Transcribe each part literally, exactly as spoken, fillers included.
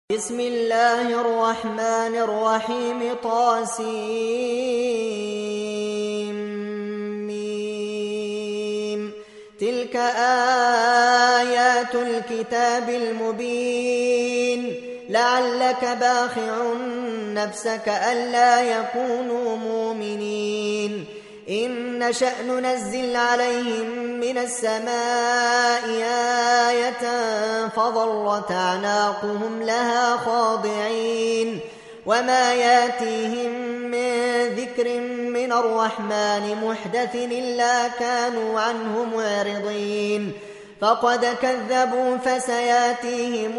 بسم الله الرحمن الرحيم طاسيم تلك آيات الكتاب المبين لعلك باخع نفسك ألا يكونوا مؤمنين إن نشأ ننزل عليهم من السماء آية فظلت أعناقهم لها خاضعين وما ياتيهم من ذكر من الرحمن محدث إلا كانوا عنه معرضين فقد كذبوا فسياتيهم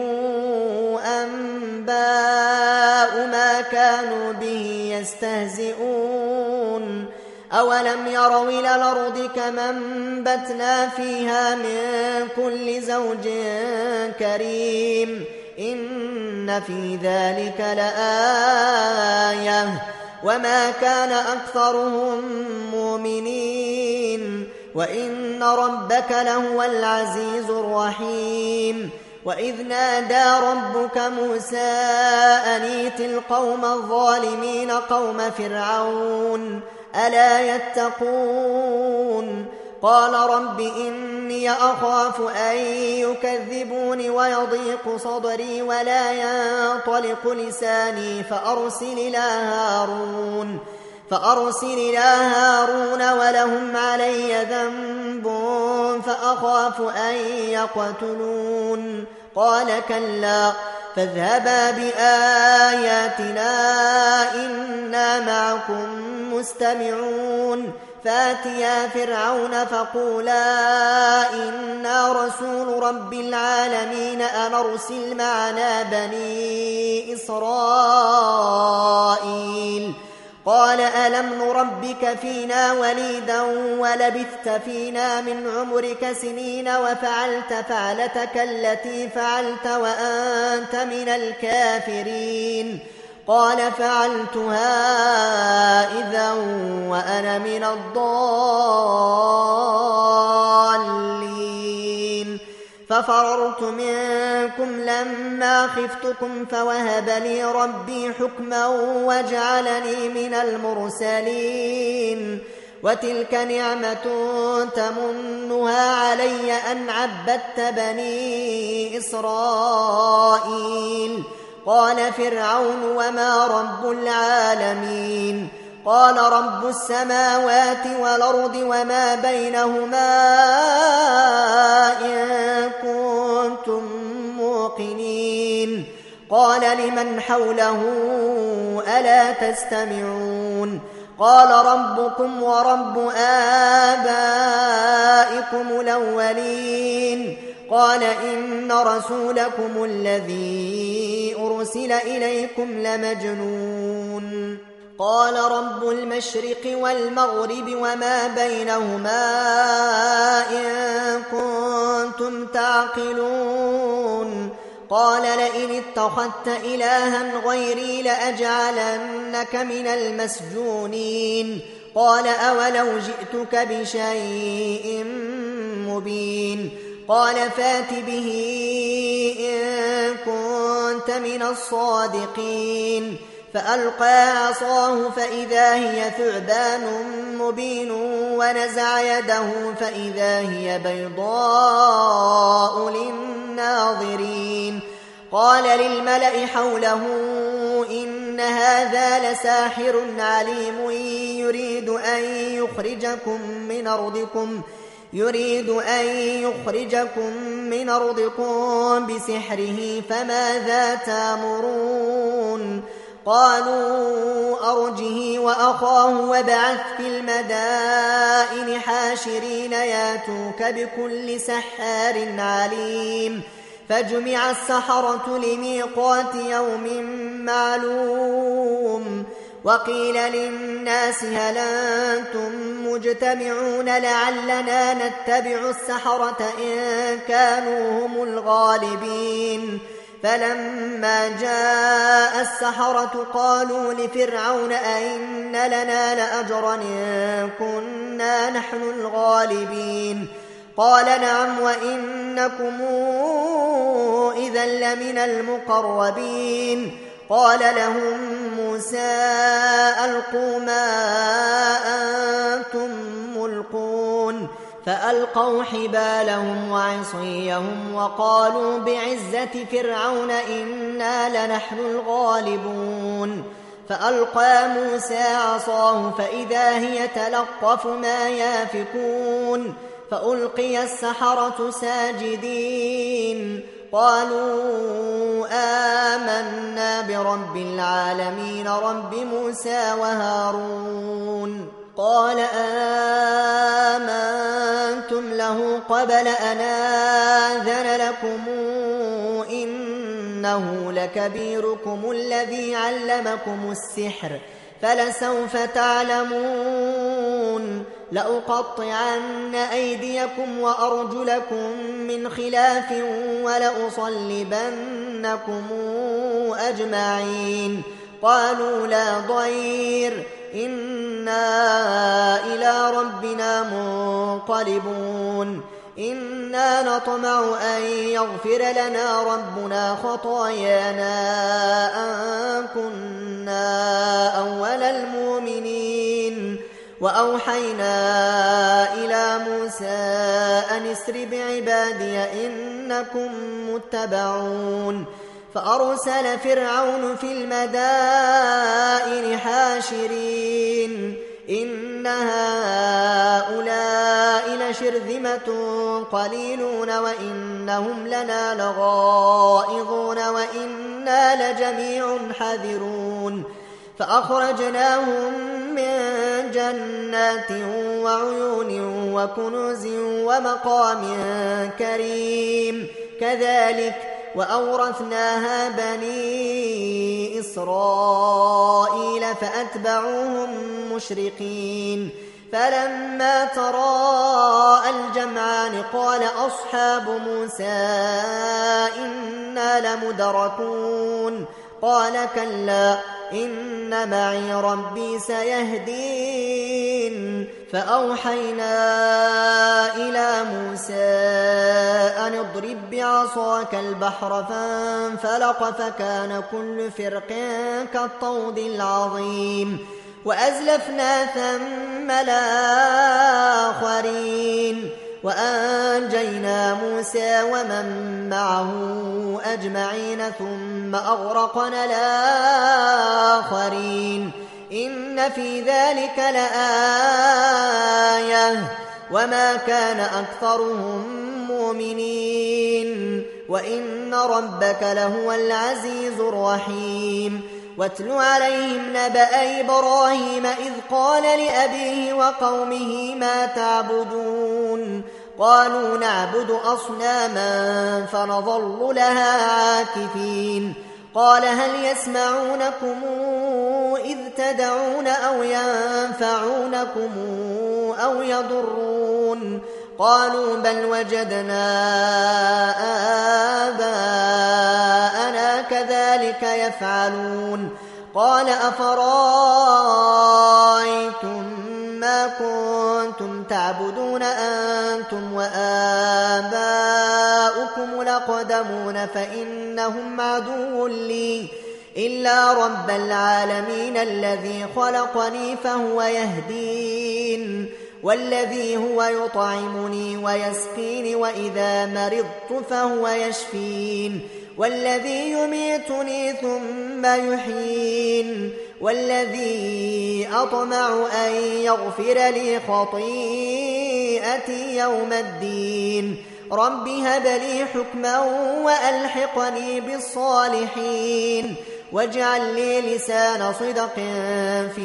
أنباء ما كانوا به يستهزئون أولم يروا إلى الأرض كما أنبتنا فيها من كل زوج كريم إن في ذلك لآية وما كان أكثرهم مؤمنين وإن ربك لهو العزيز الرحيم وإذ نادى ربك موسى أن ائت القوم الظالمين قوم فرعون ألا يتقون قال رب إني أخاف أن يكذبون ويضيق صدري ولا ينطلق لساني فأرسل إلى هارون فأرسل إلى هارون ولهم علي ذنب فأخاف أن يقتلون قال كلا فاذهبا بآياتنا إنا معكم مستمعون فاتيا فرعون فقولا إنا رسول رب العالمين أن أرسل معنا بني إسرائيل قال ألم نربك فينا وليدا ولبثت فينا من عمرك سنين وفعلت فعلتك التي فعلت وأنت من الكافرين قال فعلتها إذا وأنا من الضالين ففررت منكم لما خفتكم فوهب لي ربي حكما وجعلني من المرسلين وتلك نعمة تمنها علي أن عبدت بني إسرائيل قال فرعون وما رب العالمين قال رب السماوات والأرض وما بينهما إن كنتم موقنين قال لمن حوله ألا تستمعون قال ربكم ورب آبائكم الأولين قال إن رسولكم الذي أرسل إليكم لمجنون قال رب المشرق والمغرب وما بينهما إن كنتم تعقلون قال لئن اتخذت إلها غيري لأجعلنك من المسجونين قال أولو جئتك بشيء مبين قال فات به إن كنت من الصادقين فألقى عصاه فإذا هي ثعبان مبين ونزع يده فإذا هي بيضاء للناظرين قال للملأ حوله إن هذا لساحر عليم يريد أن يخرجكم من أرضكم يريد أن يخرجكم من أرضكم بسحره فماذا تأمرون قالوا أرجه وأخاه وابعث في المدائن حاشرين ياتوك بكل سحار عليم فجمع السحرة لميقات يوم معلوم وقيل للناس هل أنتم مجتمعون لعلنا نتبع السحرة إن كانوا هم الغالبين فلما جاء السحرة قالوا لفرعون أئن لنا لأجرا إن كنا نحن الغالبين قال نعم وإنكم إذا لمن المقربين. قال لهم موسى ألقوا ما أنتم ملقون فألقوا حبالهم وعصيهم وقالوا بعزة فرعون إنا لنحن الغالبون. فألقى موسى عصاه فإذا هي تلقف ما يافكون فألقي السحرة ساجدين قالوا آمنا برب العالمين رب موسى وهارون. قال آمنتم له قبل أن آذن لكم إنه لكبيركم الذي علمكم السحر فلسوف تعلمون لأقطعن أيديكم وأرجلكم من خلاف ولأصلبنكم أجمعين. قالوا لا ضير إنا إلى ربنا منقلبون إنا نطمع أن يغفر لنا ربنا خطايانا أن كنا أول المؤمنين. وأوحينا إلى موسى أن اسر بعبادي إنكم متبعون. فأرسل فرعون في المدائن حاشرين إن هؤلاء لشرذمة قليلون وإنهم لنا لغائظون وإنا لجميع حذرون. فأخرجناهم من جنات وعيون وكنوز ومقام كريم كذلك وأورثناها بني إسرائيل فأتبعوهم مشرقين. فلما تراءى الجمعان قال أصحاب موسى إنا لمدركون قال كلا إن معي ربي سيهدين. فأوحينا إلى موسى أن اضرب بعصاك البحر فانفلق فكان كل فرق كالطود العظيم وأزلفنا ثم الآخرين وأنجينا موسى ومن معه أجمعين ثم أغرقنا الآخرين إن في ذلك لآية وما كان أكثرهم مؤمنين وإن ربك لهو العزيز الرحيم. واتل عليهم نبأ إبراهيم إذ قال لأبيه وقومه ما تعبدون قالوا نعبد أصناما فنظل لها عاكفين. قال هل يسمعونكم إذ تدعون أو ينفعونكم أو يضرون قالوا بل وجدنا آباءنا كذلك يفعلون. قال أفرأيتم ما كنتم تعبدون أنتم وآباؤكم الأقدمون فإنهم عدو لي إلا رب العالمين الذي خلقني فهو يهدين والذي هو يطعمني ويسقين وإذا مرضت فهو يشفين والذي يميتني ثم يحيين والذي أطمع أن يغفر لي خطيئتي يوم الدين. رب هب لي حكما وألحقني بالصالحين واجعل لي لسان صدق في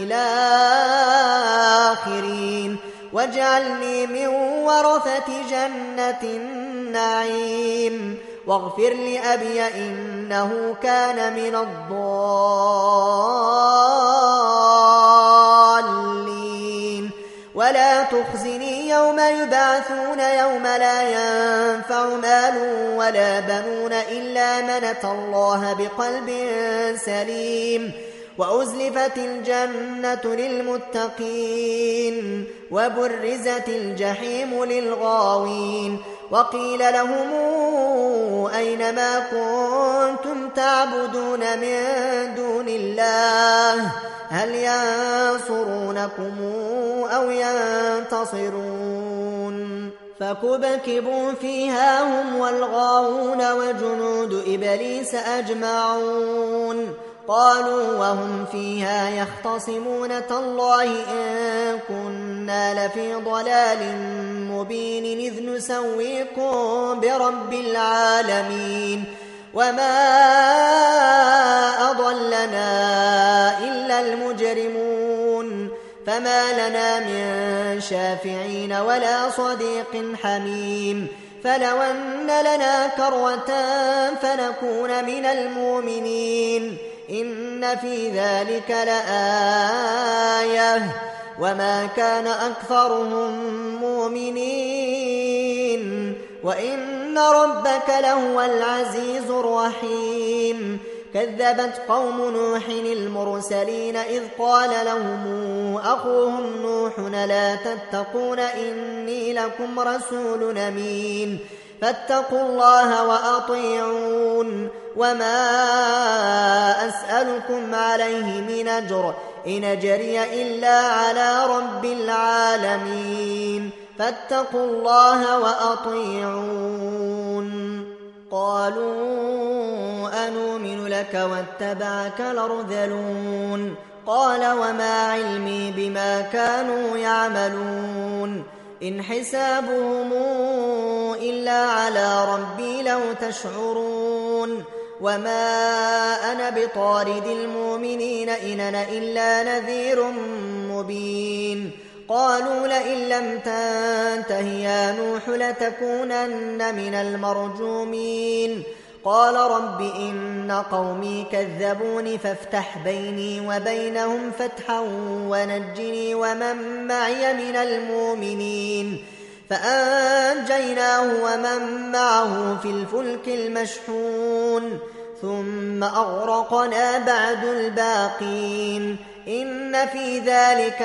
الآخرين واجعلني من ورثة جنة النعيم واغفر لأبي إنه كان من الضالين ولا تخزني يوم يبعثون يوم لا ينفع مال ولا بنون إلا من أتى الله بقلب سليم وأزلفت الجنة للمتقين وبرزت الجحيم للغاوين وقيل لهم أين ما كنتم تعبدون من دون الله هل ينصرونكم أو ينتصرون فكبكبوا فيها هم والغاوون وجنود إبليس أجمعون قالوا وهم فيها يختصمون تالله إن كنا لفي ضلال مبين إذ نسويكم برب العالمين وما أضلنا إلا المجرمون فما لنا من شافعين ولا صديق حميم فلو أن لنا كرة فنكون من المؤمنين إن في ذلك لآية وما كان أكثرهم مؤمنين وإن ربك لهو العزيز الرحيم كذبت قوم نوح المرسلين إذ قال لهم أخوهم نوح لا تتقون إني لكم رسول أمين فاتقوا الله وأطيعون وما أسألكم عليه من أجر إن أجري إلا على رب العالمين فاتقوا الله وأطيعون قالوا أنؤمن لك واتبعك الأرذلون قال وما علمي بما كانوا يعملون إن حسابهم إلا على ربي لو تشعرون وما أنا بطارد المؤمنين إن أنا إلا نذير مبين قالوا لئن لم تنته يا نوح لتكونن من المرجومين قال رب إن قومي كذبوني فافتح بيني وبينهم فتحا ونجني ومن معي من المؤمنين فأنجيناه ومن معه في الفلك المشحون ثم أغرقنا بعد الباقين إن في ذلك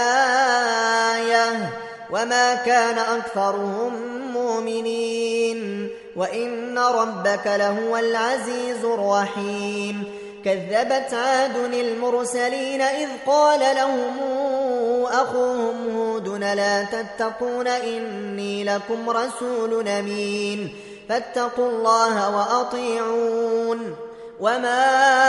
لآية وما كان أكثرهم مؤمنين وإن ربك لهو العزيز الرحيم كذبت عاد المرسلين إذ قال لهم أخوهم هود لا تتقون إني لكم رسول أمين فاتقوا الله وأطيعون وما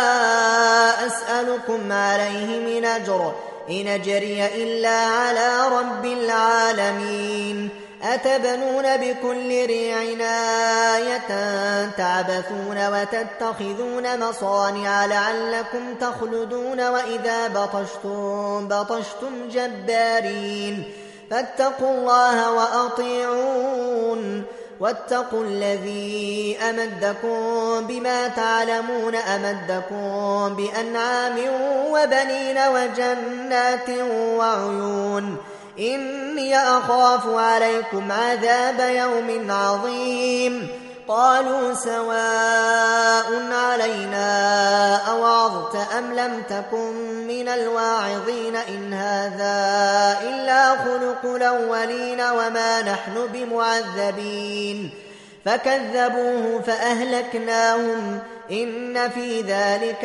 أسألكم عليه من أجر إن أجري إلا على رب العالمين أتبنون بكل ريع آية تعبثون وتتخذون مصانع لعلكم تخلدون وإذا بطشتم بطشتم جبارين فاتقوا الله وأطيعون واتقوا الذي أمدكم بما تعلمون أمدكم بأنعام وبنين وجنات وعيون إني أخاف عليكم عذاب يوم عظيم قالوا سواء علينا أوعظت أم لم تكن من الواعظين إن هذا إلا خلق الأولين وما نحن بمعذبين فكذبوه فأهلكناهم إن في ذلك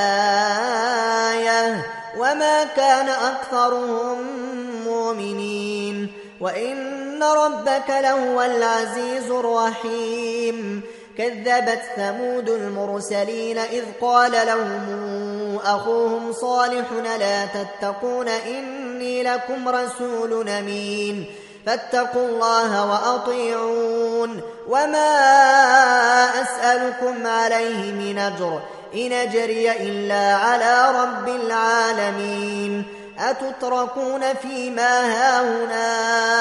لآية وما كان أكثرهم مؤمنين وإن ربك لهو العزيز الرحيم كذبت ثمود المرسلين إذ قال لهم أخوهم صالح لا تتقون إني لكم رسول أمين فاتقوا الله وأطيعون وما أسألكم عليه من أجر إن أجري إلا على رب العالمين أتتركون فيما هاهنا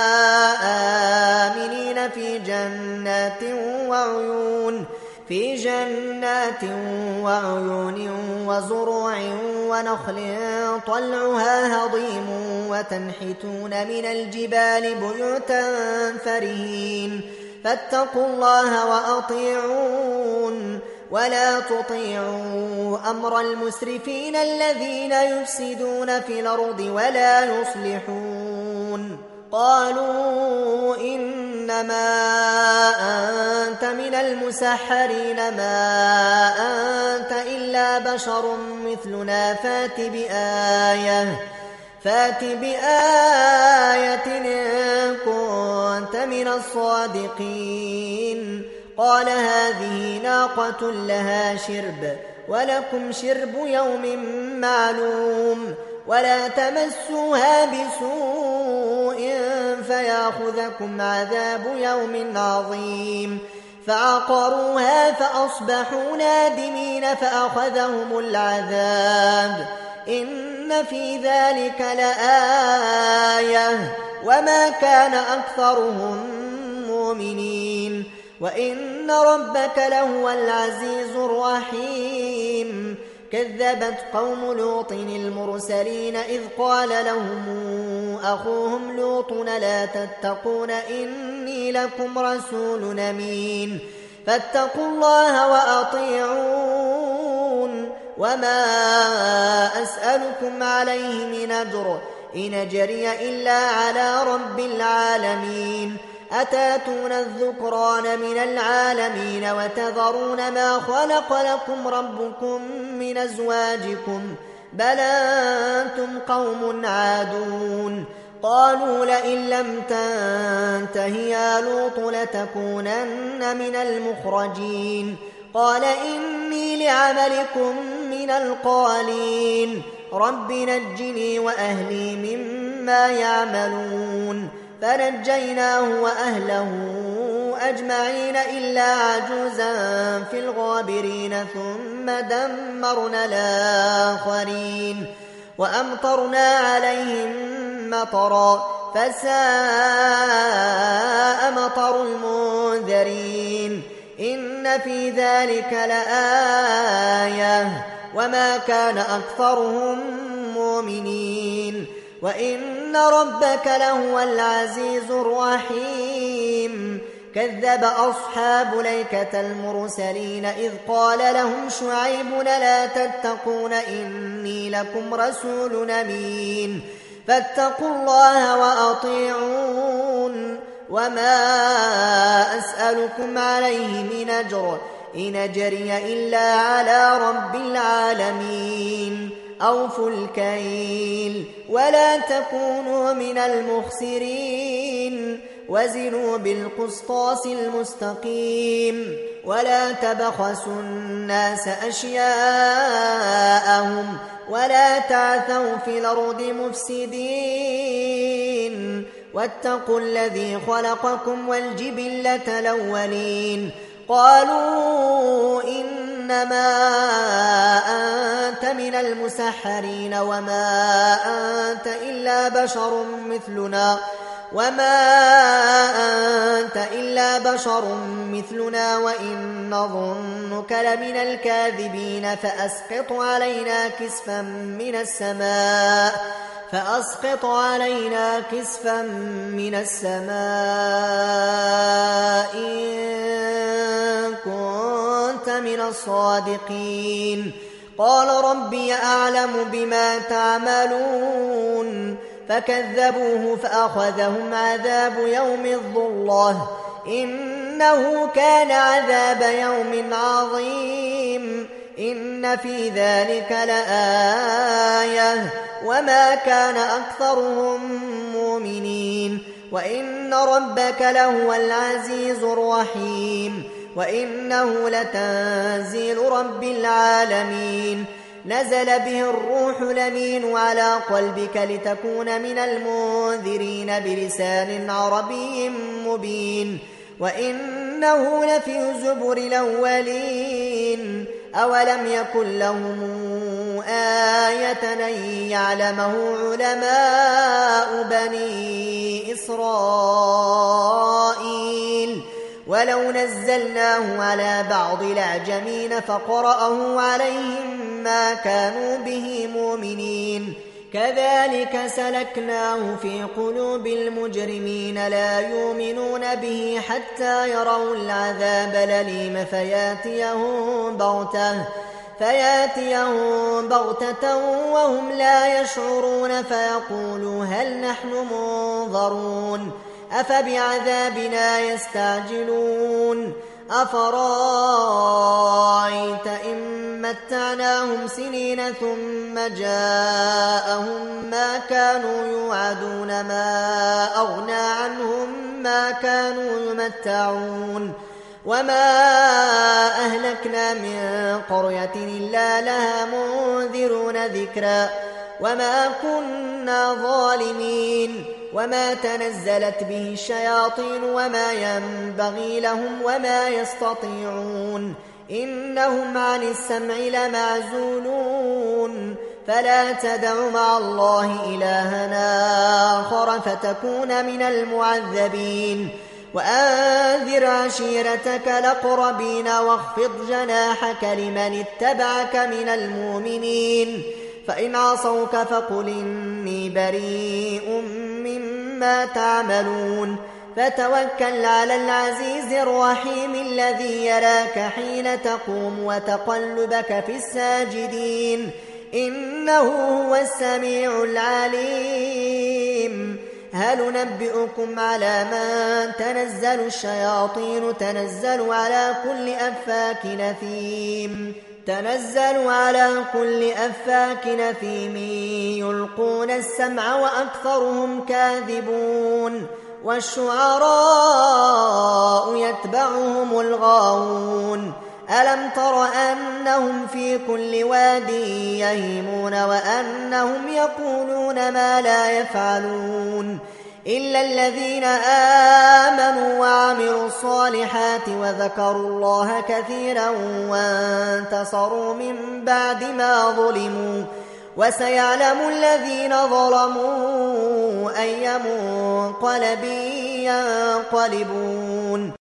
آمنين في جنات وعيون في جنات وعيون وزروع ونخل طلعها هضيم وتنحتون من الجبال بيوتا فرهين فاتقوا الله وأطيعون ولا تطيعوا أمر المسرفين الذين يفسدون في الأرض ولا يصلحون. قالوا إنما أنت من المسحرين ما أنت إلا بشر مثلنا فات بآية فات بآية إن كنت من الصادقين. قال هذه ناقة لها شرب ولكم شرب يوم معلوم ولا تمسوها بسوء فياخذكم عذاب يوم عظيم. فعقروها فأصبحوا نادمين فأخذهم العذاب إن في ذلك لآية وما كان أكثرهم مؤمنين وإن ربك لهو العزيز الرحيم. كذبت قوم لوط المرسلين إذ قال لهم أخوهم لوط لا تتقون إني لكم رسول أمين فاتقوا الله وأطيعون وما أسألكم عليه من أجر إن أجري إلا على رب العالمين. أتاتون الذكران من العالمين وتذرون ما خلق لكم ربكم من أزواجكم بل أنتم قوم عادون. قالوا لئن لم تنته يا لوط لتكونن من المخرجين. قال إني لعملكم من القالين رب نجني وأهلي مما يعملون. فنجيناه وأهله أجمعين إلا عجوزا في الغابرين ثم دمرنا الآخرين وأمطرنا عليهم مطرا فساء مطر المنذرين. إن في ذلك لآية وما كان أكثرهم مؤمنين وإن ربك لهو العزيز الرحيم. كذب أصحاب الأيكة المرسلين إذ قال لهم شعيب لا تتقون إني لكم رسول أمين فاتقوا الله وأطيعون وما أسألكم عليه من أجر إن أجري إلا على رب العالمين. أوفوا الكيل ولا تكونوا من المخسرين وزنوا بالقسطاس المستقيم ولا تبخسوا الناس أشياءهم ولا تعثوا في الأرض مفسدين واتقوا الذي خلقكم والجبلة الأولين. قالوا إنما أنت من المسحرين وما أنت إلا بشر مثلنا وما أنت إلا بشر مثلنا وإن نظنك لمن الكاذبين فأسقط علينا كسفا من السماء فأسقط علينا كسفا من السماء إن كنت من الصادقين. قال ربي أعلم بما تعملون فكذبوه فأخذهم عذاب يوم الظلة إنه كان عذاب يوم عظيم. إن في ذلك لآية وما كان أكثرهم مؤمنين وإن ربك لهو العزيز الرحيم. وإنه لتنزيل رب العالمين نزل به الروح الأمين على قلبك لتكون من المنذرين بلسان عربي مبين وإنه لفي زبر الأولين. أولم يكن لهم آية أن يعلمه علماء بني إسرائيل ولو نزلناه على بعض الأعجمين فقرأه عليهم ما كانوا به مؤمنين. كذلك سلكناه في قلوب المجرمين لا يؤمنون به حتى يروا العذاب الأليم فياتيهم بغتة فياتيهم بغتة وهم لا يشعرون فيقولوا هل نحن منظرون أفبعذابنا يستعجلون أفرأيت إن متعناهم سنين ثم جاءهم ما كانوا يوعدون ما أغنى عنهم ما كانوا يمتعون وما أهلكنا من قرية إلا لها منذرون ذكرا وما كنا ظالمين وما تنزلت به الشياطين وما ينبغي لهم وما يستطيعون إنهم عن السمع لمعزولون فلا تدع مع الله إلهنا آخر فتكون من المعذبين وأنذر عشيرتك الأقربين واخفض جناحك لمن اتبعك من المؤمنين فإن عصوك فقل إني بريء مما تعملون فتوكل على العزيز الرحيم الذي يراك حين تقوم وتقلبك في الساجدين إنه هو السميع العليم هل ننبئكم على من تنزل الشياطين تنزل على كل أفاك نثيم تنزل على كل أفاك نثيم يلقون السمع وأكثرهم كاذبون والشعراء يتبعهم الغاوون ألم تر أنهم في كل واد يهيمون وأنهم يقولون ما لا يفعلون إلا الذين آمنوا وعملوا الصالحات وذكروا الله كثيرا وانتصروا من بعد ما ظلموا وسيعلم الذين ظلموا أي منقلب ينقلبون